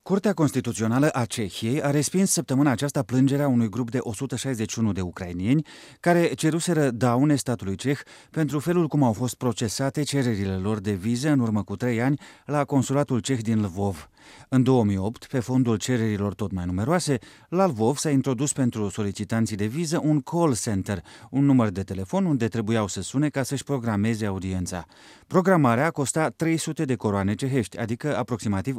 Curtea Constituțională a Cehiei a respins săptămâna aceasta plângerea unui grup de 161 de ucraineni care ceruseră daune statului ceh pentru felul cum au fost procesate cererile lor de vize în urmă cu 3 ani la consulatul ceh din Lvov. În 2008, pe fondul cererilor tot mai numeroase, la Lvov s-a introdus pentru solicitanții de viză un call center, un număr de telefon unde trebuiau să sune ca să-și programeze audiența. Programarea costa 300 de coroane cehești, adică aproximativ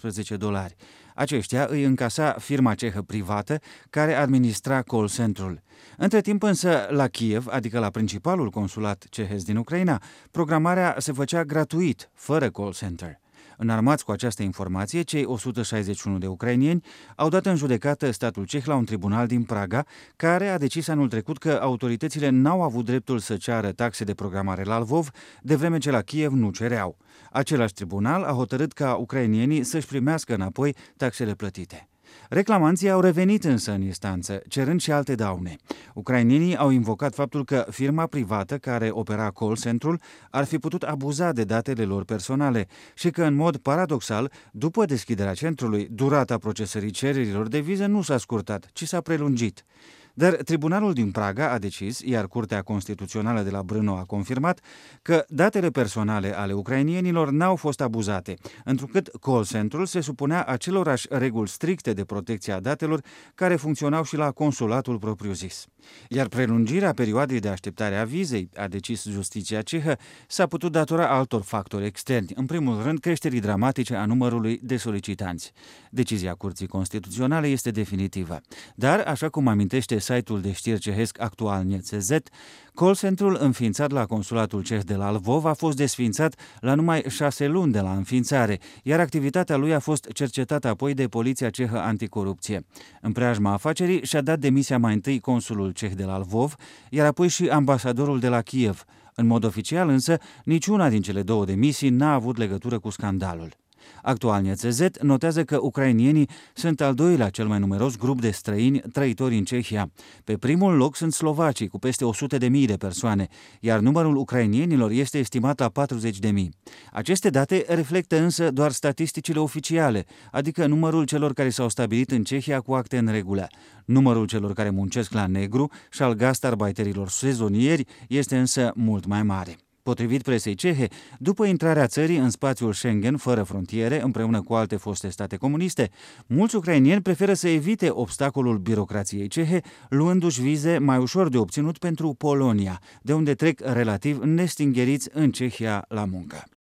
$18. Aceștia îi încasa firma cehă privată care administra call center-ul. Între timp însă, la Kiev, adică la principalul consulat cehesc din Ucraina, programarea se făcea gratuit, fără call center. Înarmați cu această informație, cei 161 de ucrainieni au dat în judecată statul ceh la un tribunal din Praga, care a decis anul trecut că autoritățile n-au avut dreptul să ceară taxe de programare la Lvov, de vreme ce la Kiev nu cereau. Același tribunal a hotărât ca ucrainienii să-și primească înapoi taxele plătite. Reclamanții au revenit însă în instanță, cerând și alte daune. Ucrainenii au invocat faptul că firma privată care opera call center-ul ar fi putut abuza de datele lor personale și că, în mod paradoxal, după deschiderea centrului, durata procesării cererilor de viză nu s-a scurtat, ci s-a prelungit. Dar tribunalul din Praga a decis, iar Curtea Constituțională de la Brno a confirmat, că datele personale ale ucrainienilor n-au fost abuzate, întrucât call center-ul se supunea acelorași reguli stricte de protecție a datelor care funcționau și la consulatul propriu-zis. Iar prelungirea perioadei de așteptare a vizei, a decis justiția cehă, s-a putut datora altor factori externi, în primul rând creșterii dramatice a numărului de solicitanți. Decizia Curții Constituționale este definitivă, dar, așa cum amintește site-ul de știri cehesc Aktualnie.cz, call center-ul înființat la consulatul ceh de la Lvov a fost desființat la numai 6 luni de la înființare, iar activitatea lui a fost cercetată apoi de Poliția Cehă Anticorupție. În preajma afacerii și-a dat demisia mai întâi consulul ceh de la Lvov, iar apoi și ambasadorul de la Kiev. În mod oficial însă, niciuna din cele două demisii n-a avut legătură cu scandalul. Aktualnie.cz notează că ucrainienii sunt al doilea cel mai numeros grup de străini trăitori în Cehia. Pe primul loc sunt slovacii, cu peste 100.000 de persoane, iar numărul ucrainienilor este estimat la 40.000. Aceste date reflectă însă doar statisticile oficiale, adică numărul celor care s-au stabilit în Cehia cu acte în regulă. Numărul celor care muncesc la negru și al gastarbeiterilor sezonieri este însă mult mai mare. Potrivit presei cehe, după intrarea țării în spațiul Schengen fără frontiere, împreună cu alte foste state comuniste, mulți ucrainieni preferă să evite obstacolul birocrației cehe, luându-și vize mai ușor de obținut pentru Polonia, de unde trec relativ nestingheriți în Cehia la muncă.